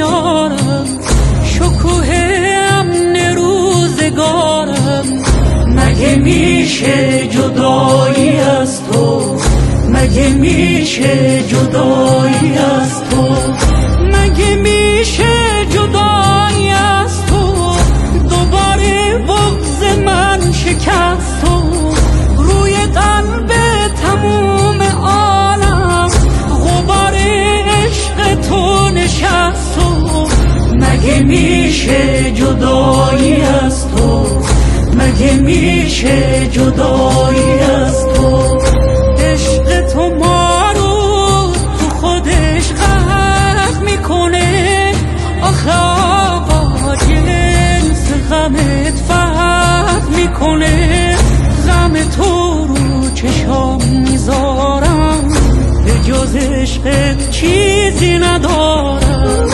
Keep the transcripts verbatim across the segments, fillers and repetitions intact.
میارم، شکوه امن روزگارم. مگه میشه جدایی از تو، مگه میشه جدایی از تو، مگه میشه جدایی از تو. دوباره بغض من شکست تو، روی قلب تموم عالم غبار عشق تو نشست تو. مگه میشه جدایی از تو، مگه میشه جدایی از تو. عشق تو ما رو تو خودش غرق میکنه، آخه آقا جنس غمت فرق میکنه. غم تو رو چشام میذارم، به جز عشقت چیزی ندارم.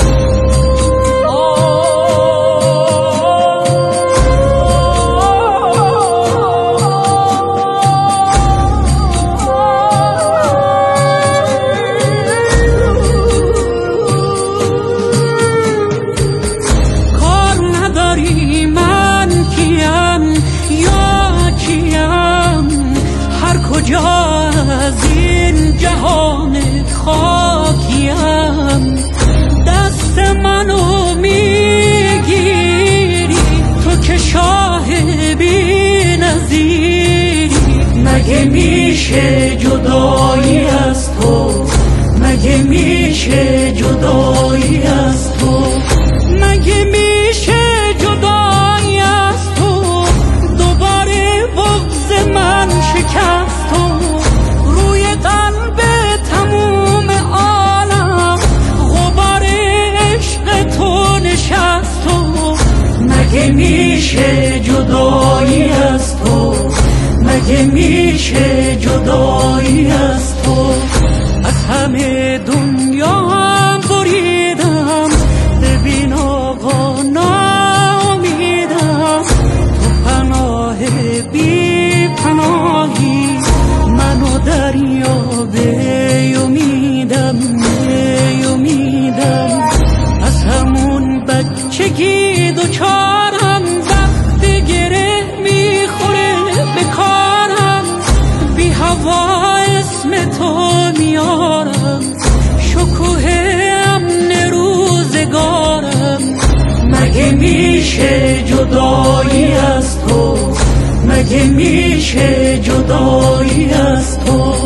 کجا از این جهان خاکیم، دست منو میگیری تو که شاه بی نظیری. مگه میشه جدایی از تو، مگه میشه جدایی از تو، مگه میشه جدایی از تو. دوباره بغض من شکست تو، روی قلب تموم عالم غبار عشق تو نشست تو. مگه میشه جدایی از تو، مگه میشه جدایی از تو. از همه دنیا هم بریدم، ببین آقا ناامیدم. تو پناه بی پناهی، منو دریا به امیدم به امیدم. از همون بچگی دوچارم، وقت گره میخوره به کارم. بی هوا اسم تو میارم، شکوه امن روزگارم. مگه میشه جدایی از تو، مگه میشه جدایی از تو.